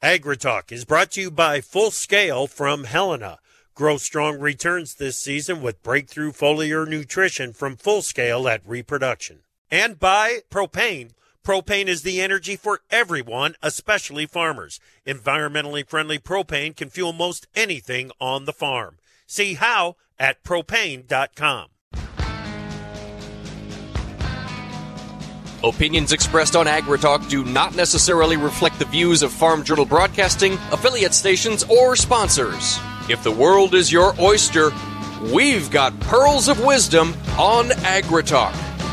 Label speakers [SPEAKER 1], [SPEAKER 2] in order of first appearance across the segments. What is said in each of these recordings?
[SPEAKER 1] AgriTalk is brought to you by Full Scale from Helena. Grow strong returns this season with breakthrough foliar nutrition from Full Scale at Reproduction. And by Propane. Propane is the energy for everyone, especially farmers. Environmentally friendly propane can fuel most anything on the farm. See how at propane.com.
[SPEAKER 2] Opinions expressed on AgriTalk do not necessarily reflect the views of Farm Journal Broadcasting, affiliate stations, or sponsors. If the world is your oyster, we've got pearls of wisdom on AgriTalk.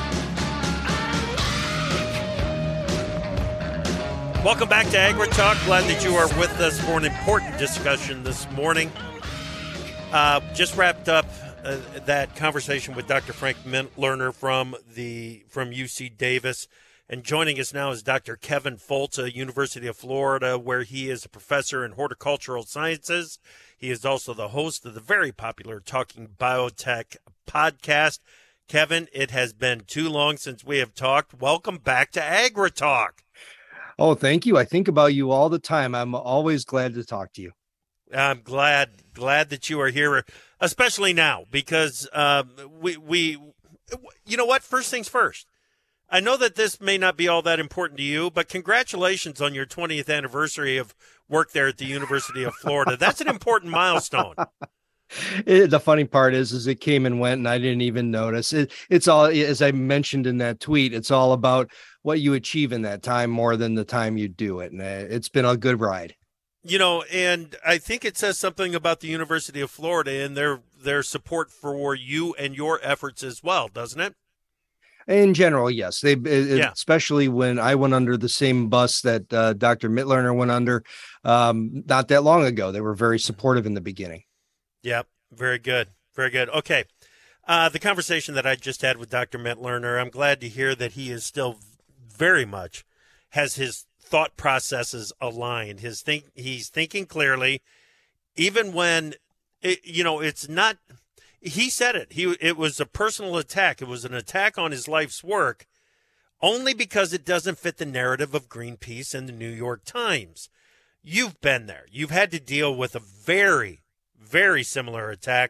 [SPEAKER 1] Welcome back to AgriTalk. Glad that you are with us for an important discussion this morning. Just wrapped up that conversation with Dr. Frank Lerner from UC Davis. And joining us now is Dr. Kevin Folta, University of Florida, where he is a professor in horticultural sciences. He is also the host of the very popular Talking Biotech podcast. Kevin, it has been too long since we have talked. Welcome back to AgriTalk.
[SPEAKER 3] Oh, thank you. I think about you all the time. I'm always glad to talk to you.
[SPEAKER 1] I'm glad that you are here, especially now, because we you know what? First things first. I know that this may not be all that important to you, but congratulations on your 20th anniversary of work there at the University of Florida. That's an important milestone.
[SPEAKER 3] The funny part is it came and went, and I didn't even notice. It's all, as I mentioned in that tweet, it's all about what you achieve in that time more than the time you do it. And it's been a good ride.
[SPEAKER 1] You know, and I think it says something about the University of Florida and their support for you and your efforts as well, doesn't it?
[SPEAKER 3] In general, yes. Especially when I went under the same bus that Dr. Mittlerner went under not that long ago. They were very supportive in the beginning.
[SPEAKER 1] Yep. Very good. Very good. Okay. The conversation that I just had with Dr. Mittlerner, I'm glad to hear that he is still very much has his thought processes aligned. He's thinking clearly, even when it's not. He said it. It was a personal attack. It was an attack on his life's work, only because it doesn't fit the narrative of Greenpeace and the New York Times. You've been there. You've had to deal with a very, very similar attack.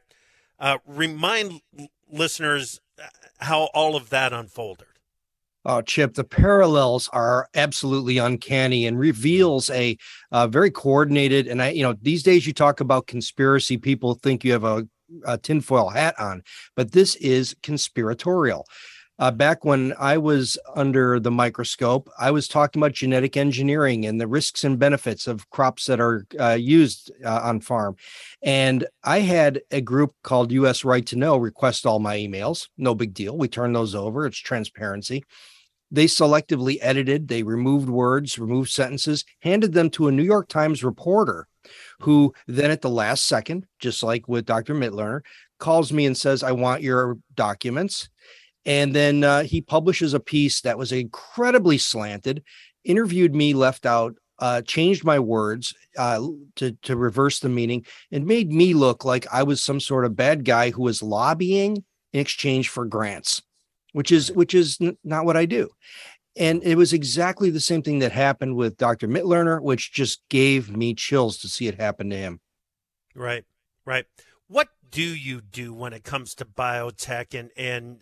[SPEAKER 1] Remind listeners how all of that unfolded.
[SPEAKER 3] Oh, Chip, the parallels are absolutely uncanny and reveals a very coordinated. And these days you talk about conspiracy, people think you have a tinfoil hat on, but this is conspiratorial. Back when I was under the microscope, I was talking about genetic engineering and the risks and benefits of crops that are used on farm. And I had a group called US Right to Know request all my emails. No big deal. We turned those over. It's transparency. They selectively edited, they removed words, removed sentences, handed them to a New York Times reporter who then at the last second, just like with Dr. Mittlerner, calls me and says, I want your documents. And then he publishes a piece that was incredibly slanted, interviewed me, left out, changed my words to reverse the meaning, and made me look like I was some sort of bad guy who was lobbying in exchange for grants, which is not what I do. And it was exactly the same thing that happened with Dr. Mittlerner, which just gave me chills to see it happen to him.
[SPEAKER 1] Right. What do you do when it comes to biotech and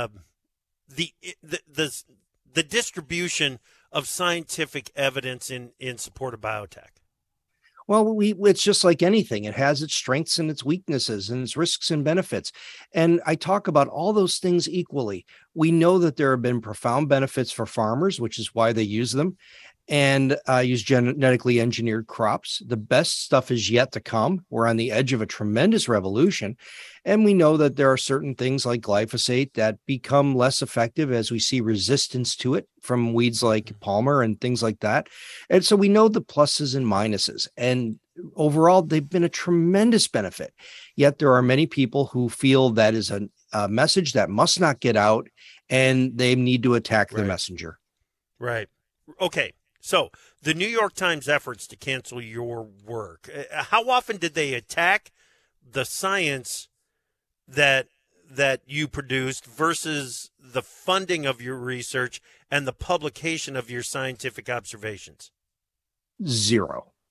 [SPEAKER 1] the distribution of scientific evidence in support of biotech?
[SPEAKER 3] Well, it's just like anything. It has its strengths and its weaknesses and its risks and benefits. And I talk about all those things equally. We know that there have been profound benefits for farmers, which is why they use them, and use genetically engineered crops. The best stuff is yet to come. We're on the edge of a tremendous revolution. And we know that there are certain things like glyphosate that become less effective as we see resistance to it from weeds like Palmer and things like that. And so we know the pluses and minuses. And overall, they've been a tremendous benefit. Yet there are many people who feel that is a message that must not get out, and they need to attack the messenger.
[SPEAKER 1] Right. Okay. So the New York Times efforts to cancel your work, how often did they attack the science that you produced versus the funding of your research and the publication of your scientific observations?
[SPEAKER 3] Zero.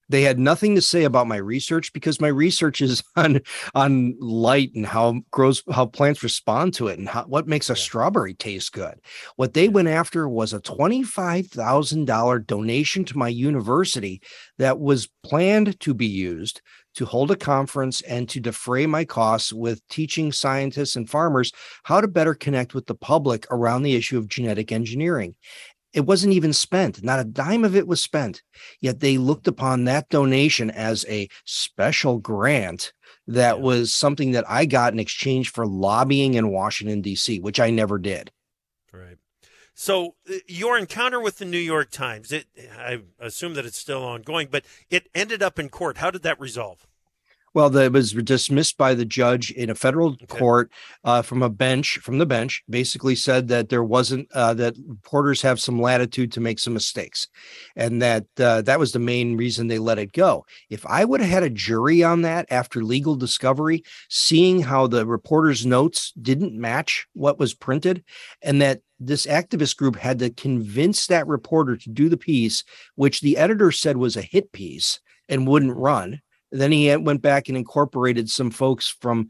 [SPEAKER 3] They had nothing to say about my research because my research is on light and how plants respond to it and what makes a strawberry taste good. What they went after was a $25,000 donation to my university that was planned to be used to hold a conference and to defray my costs with teaching scientists and farmers how to better connect with the public around the issue of genetic engineering. It wasn't even spent. Not a dime of it was spent. Yet they looked upon that donation as a special grant that was something that I got in exchange for lobbying in Washington, D.C., which I never did.
[SPEAKER 1] Right. So your encounter with the New York Times, I assume that it's still ongoing, but it ended up in court. How did that resolve?
[SPEAKER 3] Well, it was dismissed by the judge in a federal court from the bench, basically said that there wasn't, that reporters have some latitude to make some mistakes. And that was the main reason they let it go. If I would have had a jury on that after legal discovery, seeing how the reporter's notes didn't match what was printed, and that this activist group had to convince that reporter to do the piece, which the editor said was a hit piece and wouldn't run. Then he went back and incorporated some folks from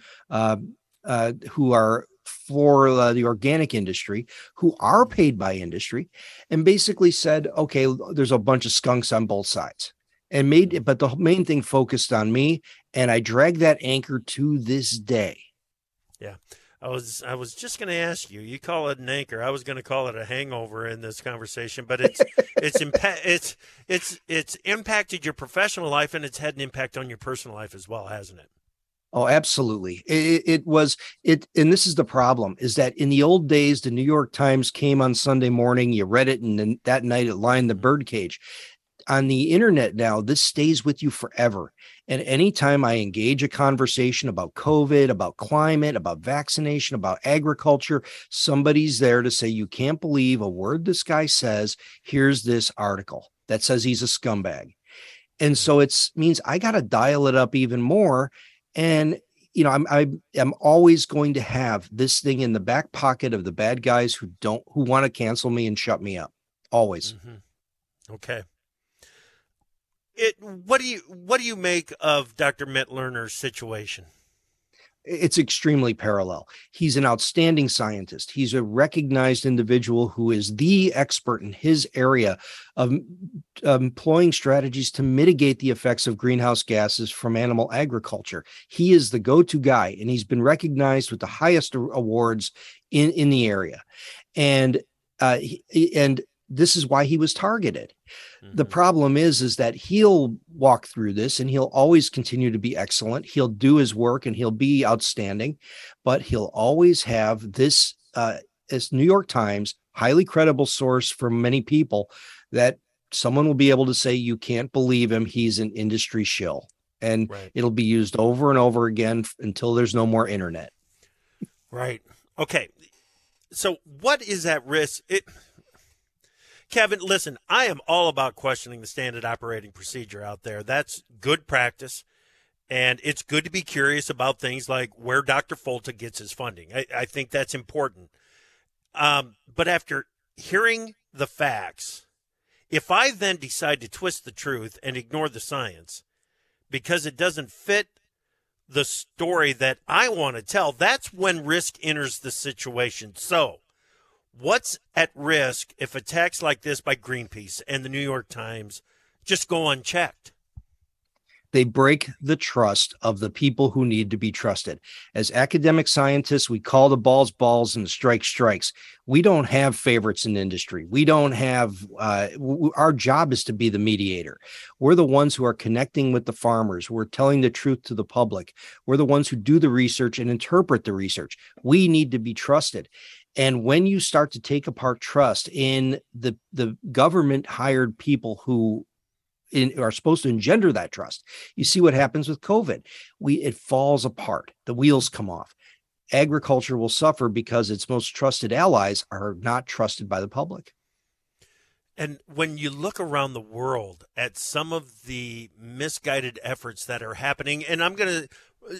[SPEAKER 3] who are for the organic industry, who are paid by industry, and basically said, okay, there's a bunch of skunks on both sides, and but the main thing focused on me, and I drag that anchor to this day.
[SPEAKER 1] Yeah. I was just going to ask you. You call it an anchor. I was going to call it a hangover in this conversation, but it's impacted your professional life, and it's had an impact on your personal life as well, hasn't it?
[SPEAKER 3] Oh, absolutely. And this is the problem, is that in the old days, the New York Times came on Sunday morning, you read it, and then that night it lined the birdcage. On the internet now, this stays with you forever. And anytime I engage a conversation about COVID, about climate, about vaccination, about agriculture, somebody's there to say, you can't believe a word this guy says. Here's this article that says he's a scumbag. And so it means I got to dial it up even more. And, I'm always going to have this thing in the back pocket of the bad guys who want to cancel me and shut me up. Always.
[SPEAKER 1] Mm-hmm. Okay. What do you make of Dr. Mitloehner's situation?
[SPEAKER 3] It's extremely parallel. He's an outstanding scientist. He's a recognized individual who is the expert in his area of employing strategies to mitigate the effects of greenhouse gases from animal agriculture. He is the go-to guy, and he's been recognized with the highest awards in the area. And this is why he was targeted. Mm-hmm. The problem is that he'll walk through this and he'll always continue to be excellent. He'll do his work and he'll be outstanding, but he'll always have this New York Times, highly credible source for many people, that someone will be able to say, you can't believe him. He's an industry shill. And It'll be used over and over again until there's no more internet.
[SPEAKER 1] Right. Okay. So what is at risk? Kevin, listen, I am all about questioning the standard operating procedure out there. That's good practice, and it's good to be curious about things like where Dr. Folta gets his funding. I think that's important. But after hearing the facts, if I then decide to twist the truth and ignore the science because it doesn't fit the story that I want to tell, that's when risk enters the situation. So, what's at risk if attacks like this by Greenpeace and the New York Times just go unchecked?
[SPEAKER 3] They break the trust of the people who need to be trusted. As academic scientists, we call the balls balls and the strikes. We don't have favorites in industry. We don't have, our job is to be the mediator. We're the ones who are connecting with the farmers. We're telling the truth to the public. We're the ones who do the research and interpret the research. We need to be trusted. And when you start to take apart trust in the government hired people who are supposed to engender that trust, you see what happens with COVID. It falls apart. The wheels come off. Agriculture will suffer because its most trusted allies are not trusted by the public.
[SPEAKER 1] And when you look around the world at some of the misguided efforts that are happening, and I'm going to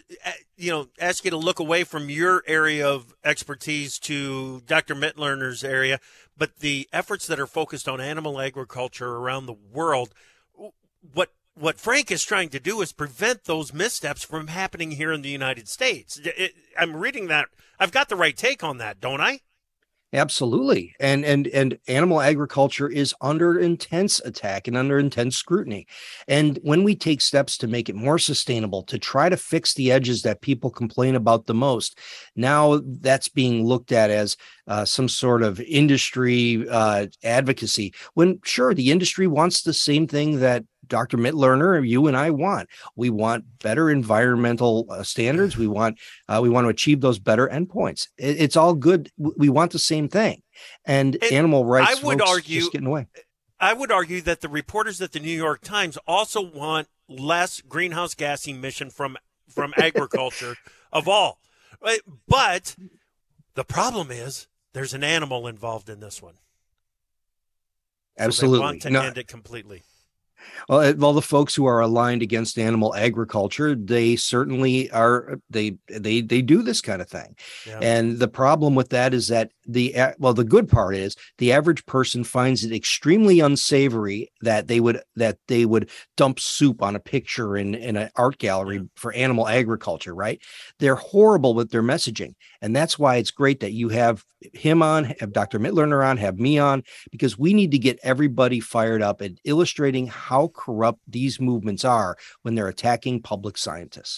[SPEAKER 1] ask you to look away from your area of expertise to Dr. Mitloehner's area, but the efforts that are focused on animal agriculture around the world, what what Frank is trying to do is prevent those missteps from happening here in the United States. I'm reading that. I've got the right take on that, don't I?
[SPEAKER 3] Absolutely. And animal agriculture is under intense attack and under intense scrutiny. And when we take steps to make it more sustainable, to try to fix the edges that people complain about the most, now that's being looked at as some sort of industry advocacy, when sure, the industry wants the same thing that Dr. Mittlerner, you and I want. We want better environmental standards. We want to achieve those better endpoints. It's all good. We want the same thing. And animal rights just get in the way.
[SPEAKER 1] I would argue that the reporters at the New York Times also want less greenhouse gas emission from agriculture of all. But the problem is there's an animal involved in this one.
[SPEAKER 3] Absolutely.
[SPEAKER 1] So they want to end it completely.
[SPEAKER 3] Well, the folks who are aligned against animal agriculture, they certainly are. They do this kind of thing, yeah. And the problem with that is that the good part is the average person finds it extremely unsavory that they would dump soup on a picture in an art gallery for animal agriculture. Right? They're horrible with their messaging, and that's why it's great that you have him on, have Dr. Mittlerner on, have me on, because we need to get everybody fired up and illustrating how corrupt these movements are when they're attacking public scientists.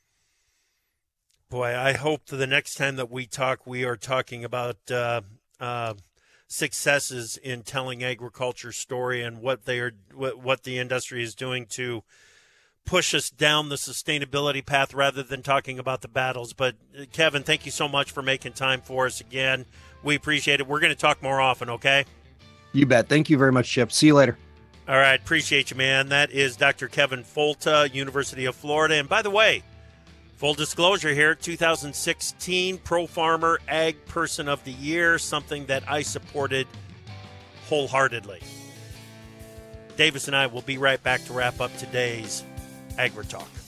[SPEAKER 1] Boy, I hope the next time that we talk, we are talking about successes in telling agriculture story and what the industry is doing to push us down the sustainability path rather than talking about the battles. But Kevin, thank you so much for making time for us again. We appreciate it. We're going to talk more often, okay?
[SPEAKER 3] You bet. Thank you very much, Chip. See you later.
[SPEAKER 1] All right. Appreciate you, man. That is Dr. Kevin Folta, University of Florida. And by the way, full disclosure here, 2016 Pro Farmer Ag Person of the Year, something that I supported wholeheartedly. Davis and I will be right back to wrap up today's Agri-Talk.